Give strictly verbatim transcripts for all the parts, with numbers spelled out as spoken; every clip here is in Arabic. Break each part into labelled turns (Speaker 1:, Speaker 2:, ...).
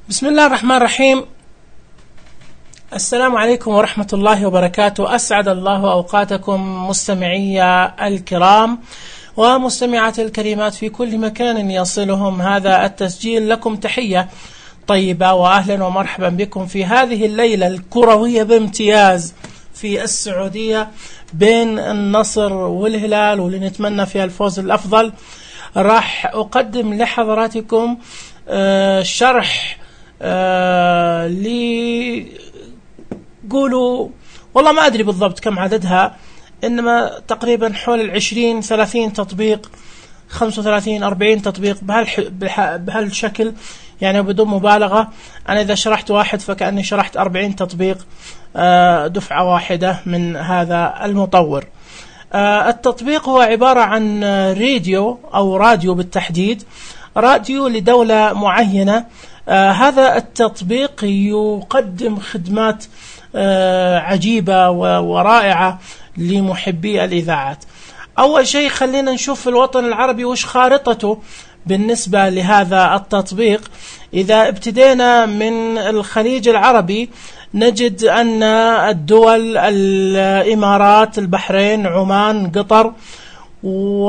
Speaker 1: بسم الله الرحمن الرحيم. السلام عليكم ورحمة الله وبركاته. أسعد الله أوقاتكم مستمعي الكرام ومستمعات الكريمات في كل مكان يصلهم هذا التسجيل. لكم تحية طيبة وأهلا ومرحبا بكم في هذه الليلة الكروية بامتياز في السعودية بين النصر والهلال، واللي نتمنى فيها الفوز الأفضل. راح أقدم لحضراتكم آه شرح آه لي قولوا والله ما أدري بالضبط كم عددها، إنما تقريبا حول العشرين ثلاثين تطبيق، خمسة وثلاثين أربعين تطبيق بهالشكل، يعني بدون مبالغة. أنا إذا شرحت واحد فكأني شرحت أربعين تطبيق دفعة واحدة من هذا المطور. التطبيق هو عبارة عن راديو أو راديو بالتحديد، راديو لدولة معينة. هذا التطبيق يقدم خدمات عجيبة ورائعة لمحبي الإذاعات. أول شيء خلينا نشوف في الوطن العربي وش خارطته بالنسبة لهذا التطبيق. إذا ابتدينا من الخليج العربي نجد أن الدول الإمارات، البحرين، عمان، قطر، و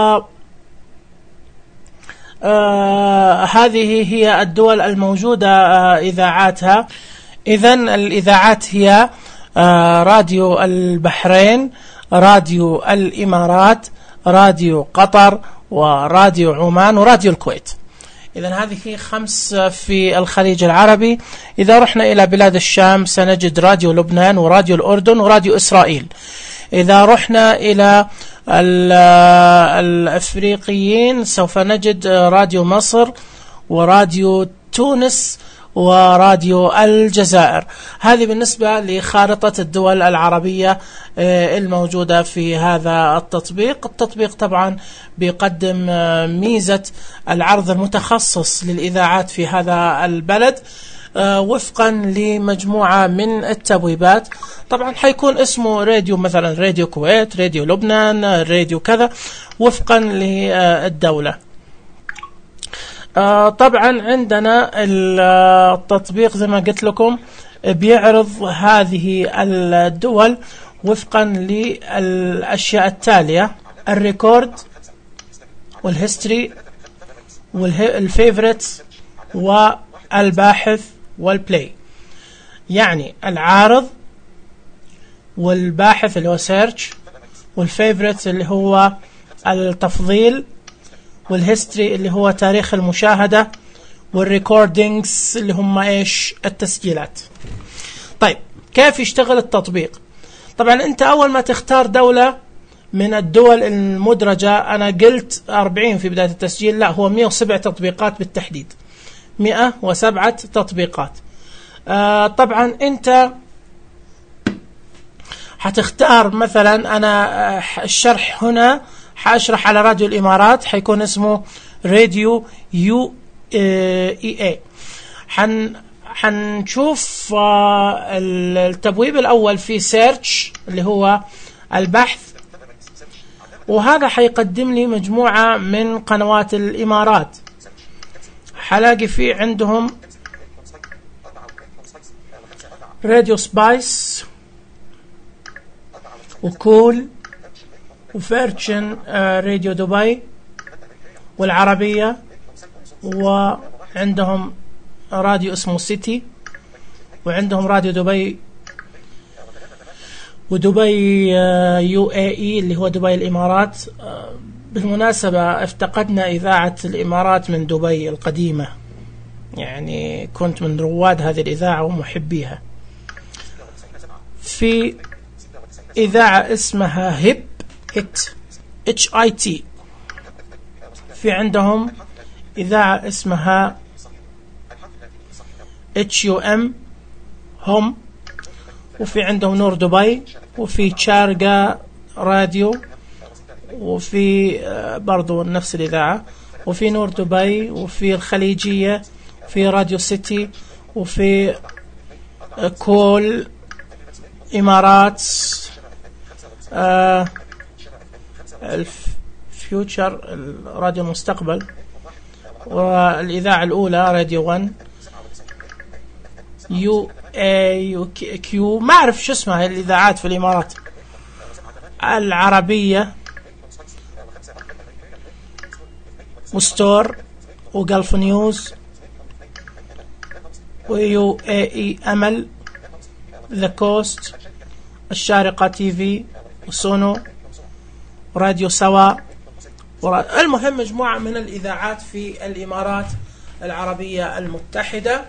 Speaker 1: آه هذه هي الدول الموجودة آه إذاعاتها. إذن الإذاعات هي آه راديو البحرين، راديو الإمارات، راديو قطر، وراديو عمان، وراديو الكويت. إذن هذه خمس في الخليج العربي. إذا رحنا إلى بلاد الشام سنجد راديو لبنان، وراديو الأردن، وراديو إسرائيل. إذا رحنا إلى الأفريقيين سوف نجد راديو مصر، وراديو تونس، وراديو الجزائر. هذه بالنسبة لخارطة الدول العربية الموجودة في هذا التطبيق. التطبيق طبعا بيقدم ميزة العرض المتخصص للإذاعات في هذا البلد وفقا لمجموعة من التبويبات. طبعا حيكون اسمه راديو، مثلا راديو كويت، راديو لبنان، راديو كذا، وفقا للدولة. طبعا عندنا التطبيق زي ما قلت لكم بيعرض هذه الدول وفقا للأشياء التالية: الريكورد، والهيستوري، والفيفوريتس، والباحث، والبلاي. يعني العارض، والباحث اللي هو سيرش، والفيفوريتس اللي هو التفضيل، والهيستوري اللي هو تاريخ المشاهدة، والريكوردينجز اللي هم ايش؟ التسجيلات. طيب كيف يشتغل التطبيق؟ طبعا انت اول ما تختار دولة من الدول المدرجة، انا قلت أربعين في بداية التسجيل، لا هو مئة وسبع تطبيقات بالتحديد، مئة وسبعة تطبيقات. آه طبعا انت حتختار مثلا، انا الشرح هنا حاشرح على راديو الإمارات، حيكون اسمه راديو يو اي اي. حن حنشوف التبويب الأول في سيرش اللي هو البحث، وهذا حيقدم لي مجموعة من قنوات الإمارات. حلاقي فيه عندهم راديو سبايس، وكول، وفيرتشن راديو دبي، والعربية، وعندهم راديو اسمه سيتي، وعندهم راديو دبي، ودبي يو اي اي اللي هو دبي الإمارات. بالمناسبة افتقدنا إذاعة الإمارات من دبي القديمة، يعني كنت من رواد هذه الإذاعة ومحبيها. في إذاعة اسمها هيب اتش اي تي، في عندهم إذاعة اسمها اتش يو ام هم، وفي عندهم نور دبي، وفي شارقة راديو، وفي برضو نفس الإذاعة، وفي نور دبي، وفي الخليجية، في راديو سيتي، وفي كول إمارات، آه الفيوتشر راديو المستقبل، والإذاعة الأولى راديو ون، يو اي كيو، ما اعرف شو اسمها الاذاعات في الامارات، العربية وستور وجلف نيوز ويو اي اي امل، ذا كوست، الشارقة تي في، وسونو، راديو سوا. المهم مجموعة من الإذاعات في الإمارات العربية المتحدة.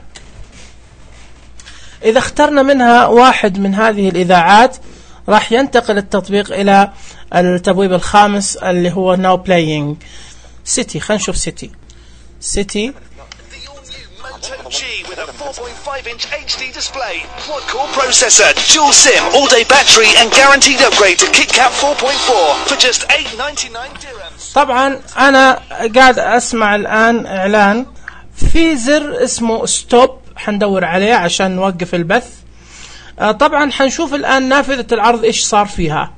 Speaker 1: إذا اخترنا منها واحد من هذه الإذاعات راح ينتقل التطبيق إلى التبويب الخامس اللي هو Now Playing. سيتي، خلينا نشوف سيتي. سيتي
Speaker 2: Moto G with a four point five inch H D display, quad-core processor, dual SIM, all-day battery and guaranteed upgrade to KitKat four point four for just eight ninety-nine dirhams.
Speaker 1: طبعا أنا قاعد أسمع الآن إعلان في زر اسمه ستوب، حندور عليه عشان نوقف البث. طبعا حنشوف الآن نافذة العرض إيش صار فيها.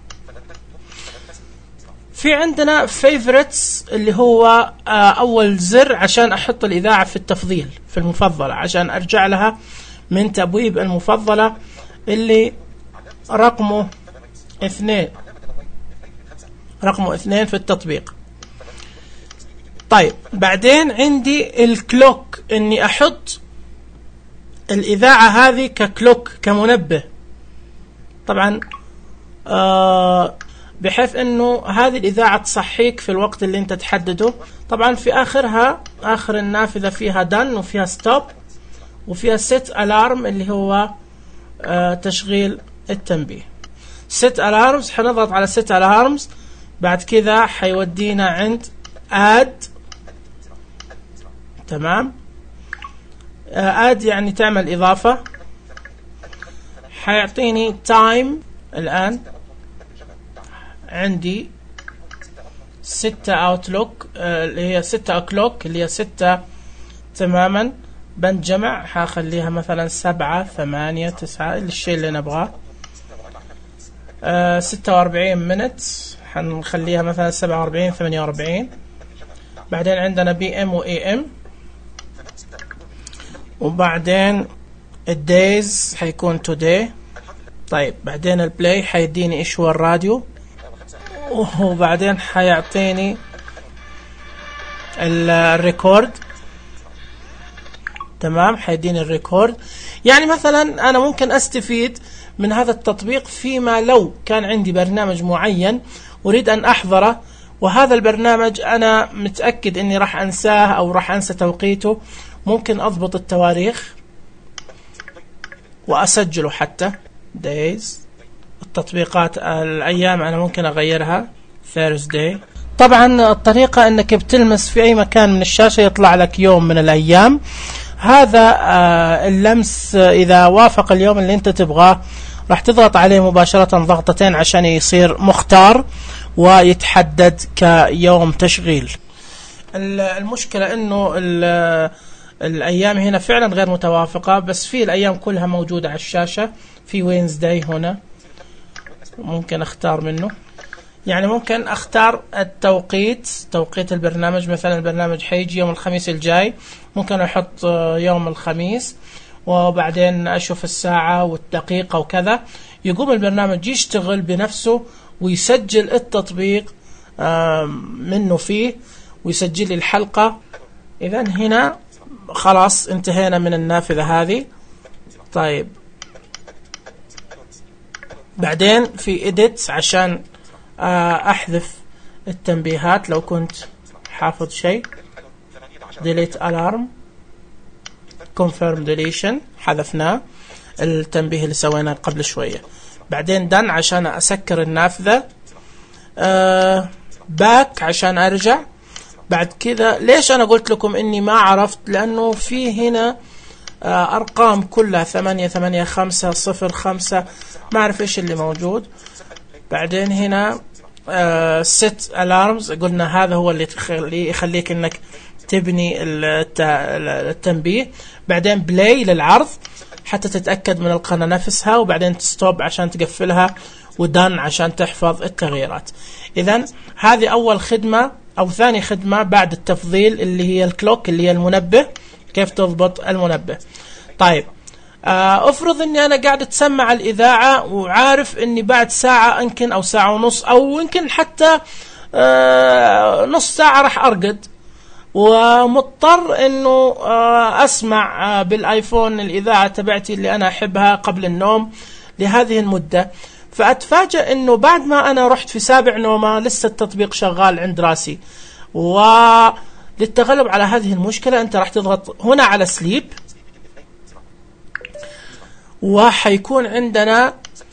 Speaker 1: في عندنا favorites اللي هو أول زر عشان أحط الإذاعة في التفضيل في المفضلة، عشان أرجع لها من تبويب المفضلة اللي رقمه اثنين، رقمه اثنين في التطبيق. طيب بعدين عندي الكلوك، إني أحط الإذاعة هذه ككلوك، كمنبه. طبعا آه بحيث انه هذه الاذاعه تصحيك في الوقت اللي انت تحدده. طبعا في اخرها، اخر النافذه فيها دن وفيها ستوب وفيها سيت الارم اللي هو آه تشغيل التنبيه. سيت الارمز، حنضغط على سيت الارمز، بعد كذا حيودينا عند اد. تمام، آه اد يعني تعمل اضافه. حيعطيني تايم. الان عندي ستة اوتلوك اللي هي ستة اوكلوك اللي هي ستة تماما. بند جمع حاخليها مثلا سبعة ثمانية تسعة، الشيء اللي نبغاه. آه ستة واربعين منت حنخليها مثلا سبعة واربعين ثمانية واربعين. بعدين عندنا بي ام و اي ام، وبعدين الدايز حيكون توداي. طيب بعدين البلاي حيديني ايش هو الراديو، وبعدين حيعطيني الريكورد. تمام، حيديني الريكورد. يعني مثلا أنا ممكن أستفيد من هذا التطبيق فيما لو كان عندي برنامج معين أريد أن أحضره، وهذا البرنامج أنا متأكد أني راح أنساه أو راح أنسى توقيته، ممكن أضبط التواريخ وأسجله حتى days. التطبيقات الأيام أنا ممكن أغيرها Thursday. طبعا الطريقة أنك بتلمس في أي مكان من الشاشة يطلع لك يوم من الأيام. هذا اللمس إذا وافق اليوم اللي أنت تبغاه راح تضغط عليه مباشرة ضغطتين عشان يصير مختار ويتحدد كيوم تشغيل. المشكلة أنه الأيام هنا فعلا غير متوافقة، بس في الأيام كلها موجودة على الشاشة. في وينزداي هنا ممكن اختار منه، يعني ممكن اختار التوقيت، توقيت البرنامج. مثلا البرنامج حيجي يوم الخميس الجاي، ممكن احط يوم الخميس، وبعدين اشوف الساعة والدقيقة وكذا. يقوم البرنامج يشتغل بنفسه ويسجل التطبيق منه فيه ويسجل لي الحلقة. اذا هنا خلاص انتهينا من النافذة هذه. طيب بعدين في edit عشان احذف التنبيهات لو كنت حافظ شيء. delete alarm، confirm deletion، حذفناه التنبيه اللي سويناه قبل شوية. بعدين done عشان اسكر النافذة. آه back عشان ارجع. بعد كذا ليش انا قلت لكم اني ما عرفت؟ لانه في هنا آه ارقام كلها ثمانية ثمانية خمسة صفر خمسة، ما اعرف ايش اللي موجود. بعدين هنا آه set alarms، قلنا هذا هو اللي تخلي يخليك انك تبني التنبيه. بعدين play للعرض حتى تتأكد من القناة نفسها، وبعدين stop عشان تقفلها، ودان عشان تحفظ التغييرات. إذن هذه أول خدمة أو ثاني خدمة بعد التفضيل اللي هي الكلوك اللي هي المنبه، كيف تضبط المنبه. طيب افرض اني انا قاعد اتسمع الاذاعة وعارف اني بعد ساعة يمكن او ساعة ونص او يمكن حتى نص ساعة راح ارقد، ومضطر انه اسمع بالايفون الاذاعة تبعتي اللي انا احبها قبل النوم لهذه المدة، فاتفاجأ انه بعد ما انا رحت في سابع نومة لسه التطبيق شغال عند راسي. وللتغلب على هذه المشكلة انت راح تضغط هنا على سليب، وحيكون عندنا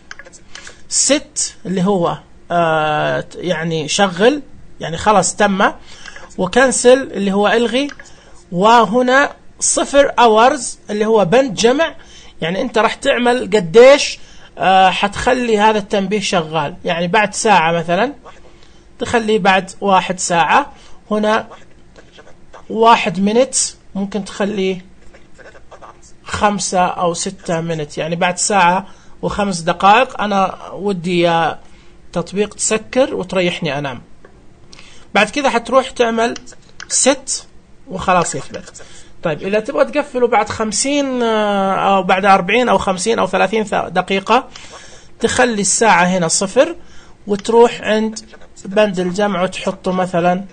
Speaker 1: ست اللي هو آه يعني شغل، يعني خلاص تم، وكنسل اللي هو الغي، وهنا صفر اورز اللي هو بند جمع، يعني انت راح تعمل قديش آه حتخلي هذا التنبيه شغال، يعني بعد ساعة مثلا تخليه بعد واحد ساعة، هنا واحد منت ممكن تخليه خمسة أو ستة منت، يعني بعد ساعة وخمس دقائق أنا ودي يا تطبيق تسكر وتريحني أنام. بعد كذا حتروح تعمل ست وخلاص يثبت. طيب إذا تبغى تقفله بعد خمسين أو بعد أربعين أو خمسين أو ثلاثين دقيقة تخلي الساعة هنا صفر، وتروح عند بند الجمع وتحطه مثلا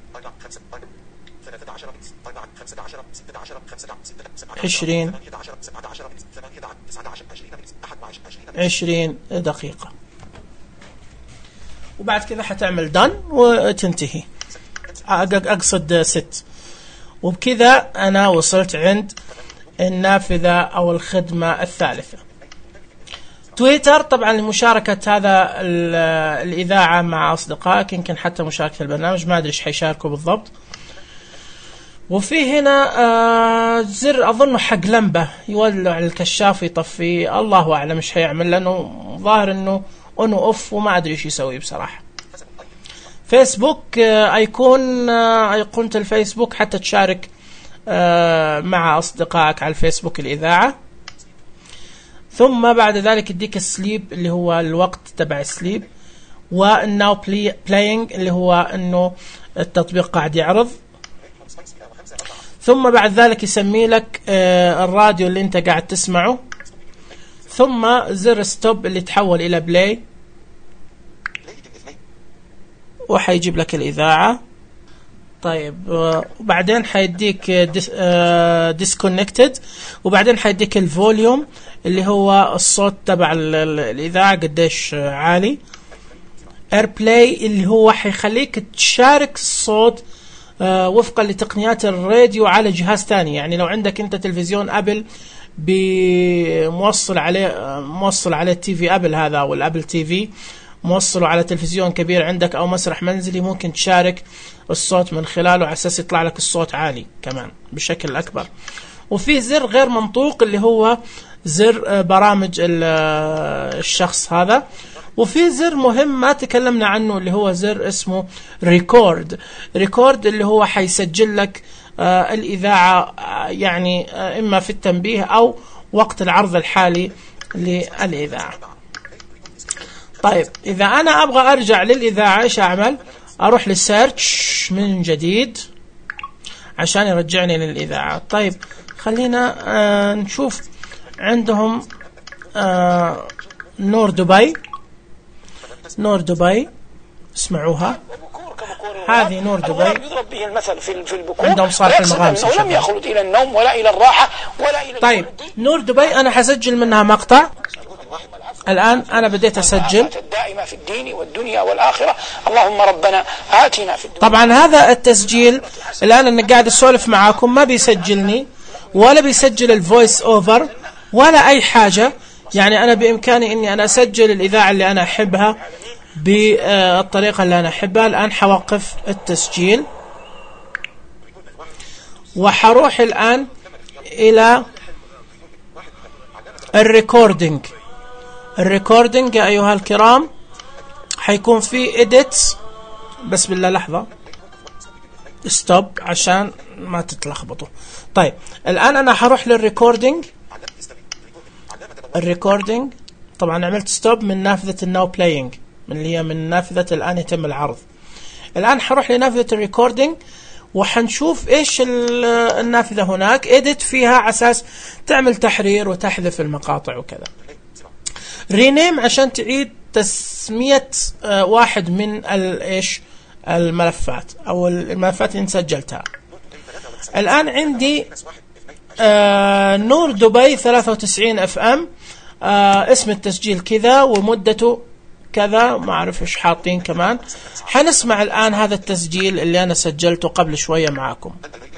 Speaker 1: عشرين عشرين دقيقة، وبعد كذا حتعمل done وتنتهي، أقصد ست. وبكذا أنا وصلت عند النافذة أو الخدمة الثالثة. تويتر طبعا لمشاركة هذا الإذاعة مع أصدقائك، يمكن حتى مشاركة البرنامج، ما أدري إيش حيشاركوا بالضبط. وفي هنا آه زر أظنه حق لمبة يولع الكشاف ويطفيه، الله أعلم إيش حيعمل، لأنه ظاهر إنه أونو أوف وما أدري إيش يسوي بصراحة. فيسبوك آه أيقون آه أيقونة الفيسبوك حتى تشارك آه مع أصدقائك على الفيسبوك الإذاعة. ثم بعد ذلك يديك السليب اللي هو الوقت تبع السليب، والناو بلاينج اللي هو إنه التطبيق قاعد يعرض. ثم بعد ذلك يسمي لك آه الراديو اللي انت قاعد تسمعه، ثم زر ستوب اللي تحول الى بلاي، وحيجيب لك الإذاعة. طيب آه وبعدين حيديك ديس آه ديسكونكتد، وبعدين حيديك الفوليوم اللي هو الصوت تبع الإذاعة قديش آه عالي. اير بلاي اللي هو حيخليك تشارك الصوت آه وفقا لتقنيات الراديو على جهاز تاني، يعني لو عندك انت تلفزيون ابل بموصل عليه موصل عليه تي في ابل هذا او الابل تي في، موصله على تلفزيون كبير عندك او مسرح منزلي، ممكن تشارك الصوت من خلاله على اساس يطلع لك الصوت عالي كمان بشكل اكبر. وفي زر غير منطوق اللي هو زر برامج الشخص هذا. وفي زر مهم ما تكلمنا عنه اللي هو زر اسمه ريكورد. ريكورد اللي هو حيسجل لك آه الإذاعة آه يعني آه إما في التنبيه أو وقت العرض الحالي للإذاعة. طيب إذا أنا أبغى أرجع للإذاعة إيش أعمل؟ أروح للسيرش من جديد عشان يرجعني للإذاعة. طيب خلينا آه نشوف عندهم آه نور دبي. نور دبي اسمعوها، هذه نور دبي
Speaker 3: يضرب به المثل في في البكور،
Speaker 1: عندهم صالح المغامس
Speaker 3: لم يخلد الى النوم ولا الى الراحه ولا الى.
Speaker 1: طيب نور دبي انا حسجل منها مقطع الان، انا بديت اسجل
Speaker 3: الدائمه في الدين والدنيا والاخره، اللهم ربنا آتنا في الدنيا.
Speaker 1: طبعا هذا التسجيل الان انا قاعد اسولف معاكم ما بيسجلني ولا بيسجل الفويس اوفر ولا اي حاجه، يعني أنا بإمكاني إني أنا أسجل الإذاعة اللي أنا أحبها بالطريقة اللي أنا أحبها. الآن حوقف التسجيل وحروح الآن إلى الريكوردينج. الريكوردينج يا أيها الكرام حيكون في إديتس، بس بالله لحظة ستوب عشان ما تتلخبطوا. طيب الآن أنا حروح للريكوردينج. الريكوردينج طبعا عملت ستوب من نافذة الناو بلاينج، من اللي هي من نافذة الآن يتم العرض. الآن حروح لنافذة الريكوردينج وحنشوف ايش النافذة هناك edit فيها على اساس تعمل تحرير وتحذف المقاطع وكذا. rename عشان تعيد تسمية واحد من ايش الملفات او الملفات اللي سجلتها. الان عندي آه نور دبي ثلاثة وتسعين اف ام، آه اسم التسجيل كذا ومدته كذا، ما اعرف ايش حاطين كمان. حنسمع الان هذا التسجيل اللي انا سجلته قبل شوية معاكم.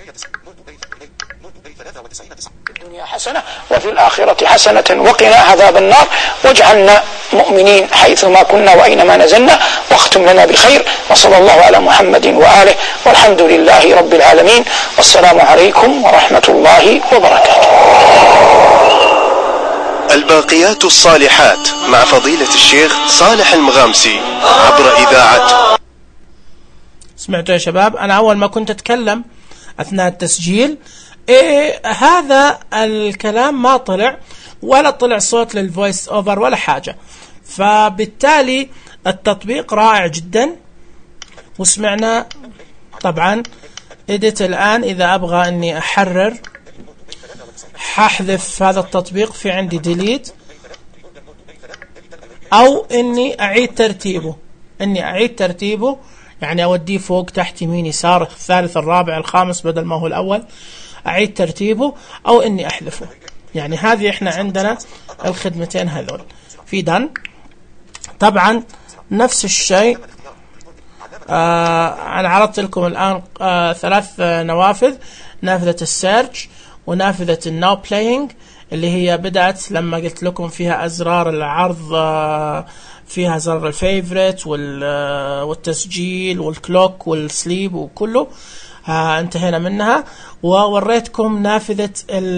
Speaker 3: الدنيا حسنة وفي الآخرة حسنة وقنا عذاب النار، واجعلنا مؤمنين حيثما كنا وأينما نزلنا، واختم لنا بالخير، وصلى الله على محمد وآله، والحمد لله رب العالمين، والسلام عليكم ورحمة الله وبركاته.
Speaker 2: الباقيات الصالحات مع فضيلة الشيخ صالح المغامسي عبر إذاعة.
Speaker 1: سمعتوا يا شباب؟ أنا أول ما كنت أتكلم أثناء التسجيل إيه هذا الكلام ما طلع ولا طلع صوت للفويس أوفر ولا حاجة، فبالتالي التطبيق رائع جدا. وسمعنا طبعا إديت. الآن إذا أبغى أني أحرر ححذف هذا التطبيق، في عندي ديليت، أو أني أعيد ترتيبه أني أعيد ترتيبه يعني أوديه فوق تحت يمين يسار الثالث الرابع الخامس بدل ما هو الأول، أعيد ترتيبه، أو أني أحذفه. يعني هذه إحنا عندنا الخدمتين هذول في دن. طبعا نفس الشيء آه أنا عرضت لكم الآن آه ثلاث نوافذ، نافذة السيرش ونافذة الناو بلاينج اللي هي بدأت لما قلت لكم فيها أزرار العرض، آه فيها زر الفيفوريت والتسجيل والكلوك والسليب وكله، آه انتهينا منها. ووريتكم نافذة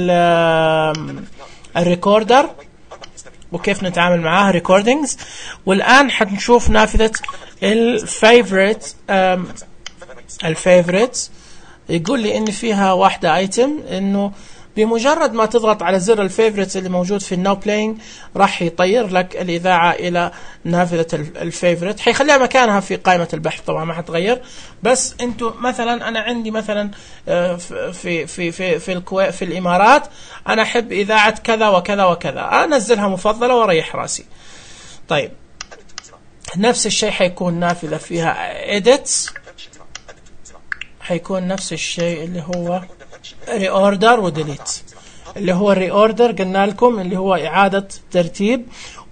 Speaker 1: الريكوردر وكيف نتعامل معاها ريكوردينجز. والآن حنشوف نافذة الفيفوريت. الفيفوريت يقول لي ان فيها واحدة ايتم، انه بمجرد ما تضغط على زر الفيفوريت اللي موجود في الناو بلاينج راح يطير لك الإذاعة إلى نافذة الفيفوريت، حيخليها مكانها في قائمة البحث طبعا ما حتغير. بس انتو مثلا أنا عندي مثلا في في في في في, الكويت في الإمارات أنا أحب إذاعة كذا وكذا وكذا، أنزلها مفضلة وريح راسي. طيب نفس الشيء حيكون نافذة فيها edits، حيكون نفس الشيء اللي هو ريوردر وديليت. اللي هو الريوردر قلنا لكم اللي هو إعادة ترتيب،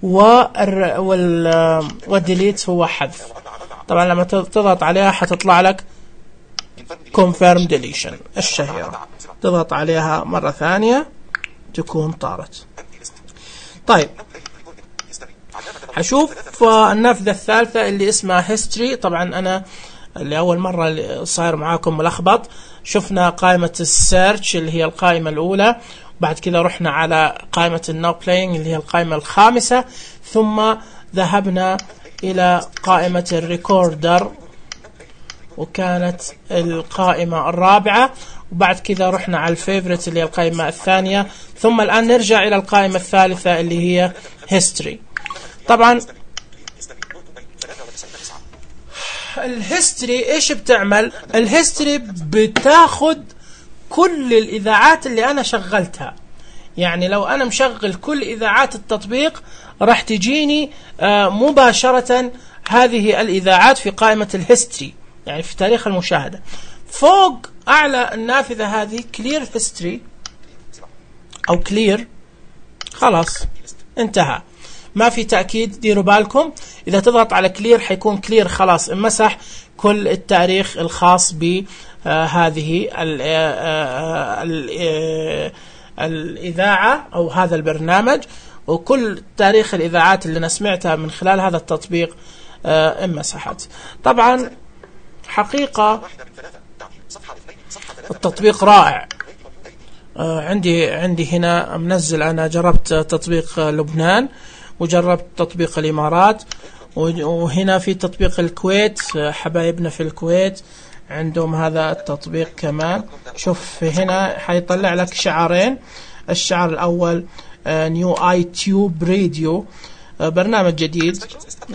Speaker 1: والديليت هو حذف. طبعا لما تضغط عليها حتطلع لك confirm deletion الشهيرة، تضغط عليها مرة ثانية تكون طارت. طيب حشوف النافذة الثالثة اللي اسمها history. طبعا أنا اللي أول مرة صاير معاكم ملخبط، شفنا قائمة السيرش اللي هي القائمة الأولى، بعد كده رحنا على قائمة الناو بلاينج اللي هي القائمة الخامسة، ثم ذهبنا إلى قائمة الريكوردر وكانت القائمة الرابعة، وبعد كده رحنا على الفيفوريت اللي هي القائمة الثانية، ثم الآن نرجع إلى القائمة الثالثة اللي هي هيستوري. طبعا الهيستوري ايش بتعمل؟ الهيستوري بتاخد كل الاذاعات اللي انا شغلتها، يعني لو انا مشغل كل اذاعات التطبيق راح تجيني آه مباشرة هذه الاذاعات في قائمة الهيستوري، يعني في تاريخ المشاهدة. فوق اعلى النافذة هذه كلير هيستوري او كلير، خلاص انتهى، ما في تأكيد. ديروا بالكم إذا تضغط على كلير حيكون كلير، خلاص امسح كل التاريخ الخاص بهذه الإذاعة أو هذا البرنامج، وكل تاريخ الإذاعات اللي أنا سمعتها من خلال هذا التطبيق امسحت. طبعا حقيقة التطبيق رائع. عندي عندي هنا منزل، أنا جربت تطبيق لبنان وجربت تطبيق الإمارات، وهنا في تطبيق الكويت، حبايبنا في الكويت عندهم هذا التطبيق كمان. شوف هنا حيطلع لك شعارين، الشعار الأول نيو آي تيوب راديو، برنامج جديد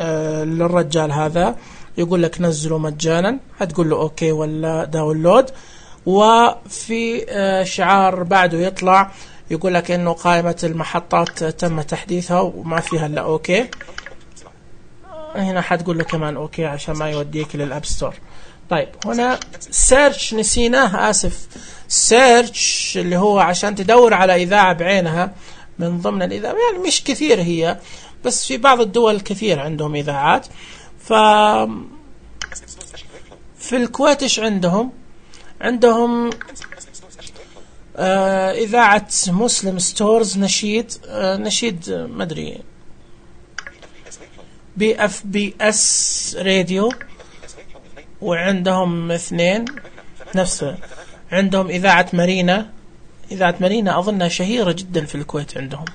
Speaker 1: للرجال هذا، يقول لك نزله مجانا، هتقول له أوكي ولا داونلود. وفي شعار بعده يطلع يقول لك انه قائمة المحطات تم تحديثها وما فيها الا اوكي. هنا حتقول له كمان اوكي عشان ما يوديك للاب ستور. طيب هنا سيرش نسيناه، اسف. سيرش اللي هو عشان تدور على اذاعة بعينها من ضمن الاذاعة، يعني مش كثير هي، بس في بعض الدول كثير عندهم اذاعات. ف في الكويت ايش عندهم؟ عندهم آه إذاعة مسلم ستورز نشيد، آه نشيد مدري بي اف بي اس راديو، وعندهم اثنين نفسه. عندهم إذاعة مارينا، إذاعة مارينا أظنها شهيرة جدا في الكويت. عندهم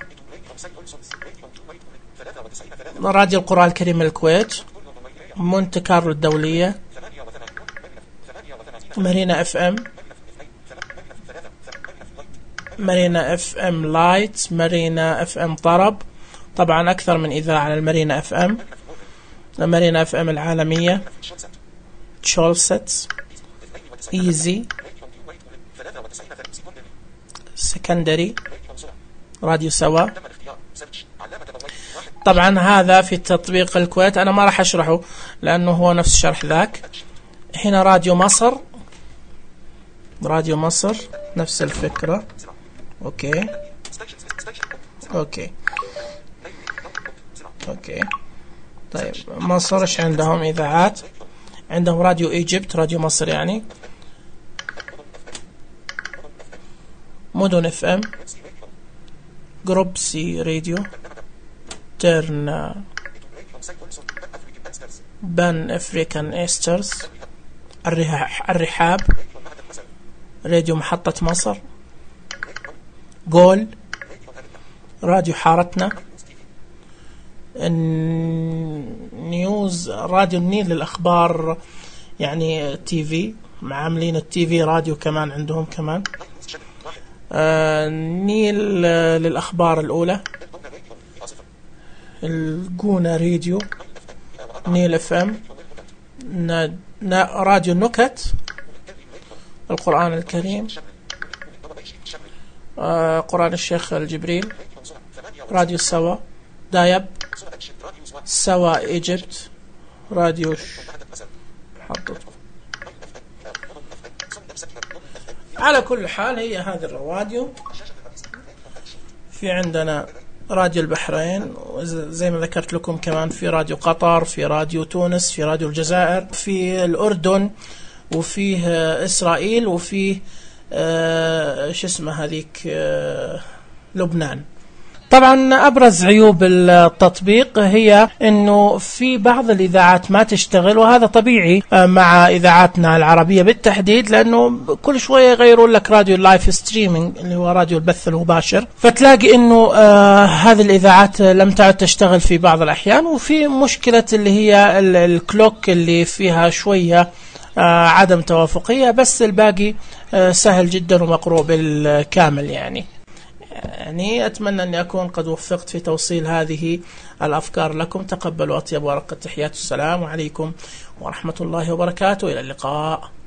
Speaker 1: راديو القرآن الكريم الكويت، مونت كارلو الدولية، مارينا اف ام، مارينا اف ام لايت، مارينا اف ام طرب. طبعا اكثر من اذاعه على المارينا اف ام، مارينا اف ام العالميه، تشولست، ايزي، سكندري، راديو سوا. طبعا هذا في تطبيق الكويت، انا ما راح اشرحه لانه هو نفس شرح ذاك. هنا راديو مصر، راديو مصر نفس الفكرة. اوكي اوكي اوكي طيب مصر ايش عندهم اذاعات؟ عندهم راديو ايجيبت، راديو مصر يعني، مدن اف ام، جروب سي راديو، تيرن، بان افريكان ايسترز، الرحاب، راديو محطة مصر، جول، راديو حارتنا، نيوز، راديو النيل للأخبار يعني تي في، عاملين التي في راديو كمان عندهم كمان. آه نيل للأخبار الأولى، الجونة راديو، نيل اف ام، راديو النكت، القرآن الكريم، آه قرآن الشيخ الجبريل، راديو سوا، دايب، سوا ايجيبت، راديو حطت. على كل حال هي هذه الرواديو. في عندنا راديو البحرين، زي ما ذكرت لكم كمان في راديو قطر، في راديو تونس، في راديو الجزائر، في الأردن، وفيه إسرائيل، وفيه آه شو اسمه هذيك آه لبنان. طبعا أبرز عيوب التطبيق هي أنه في بعض الإذاعات ما تشتغل، وهذا طبيعي مع إذاعاتنا العربية بالتحديد، لأنه كل شوية يغيرون لك راديو اللايف ستريمينج اللي هو راديو البث المباشر، فتلاقي أنه آه هذه الإذاعات لم تعد تشتغل في بعض الأحيان. وفي مشكلة اللي هي الكلوك اللي فيها شوية آه عدم توافقية، بس الباقي آه سهل جدا ومقروء بالكامل. يعني يعني أتمنى أن أكون قد وفقت في توصيل هذه الأفكار لكم. تقبلوا أطيب ورقة تحيات، السلام عليكم ورحمة الله وبركاته، إلى اللقاء.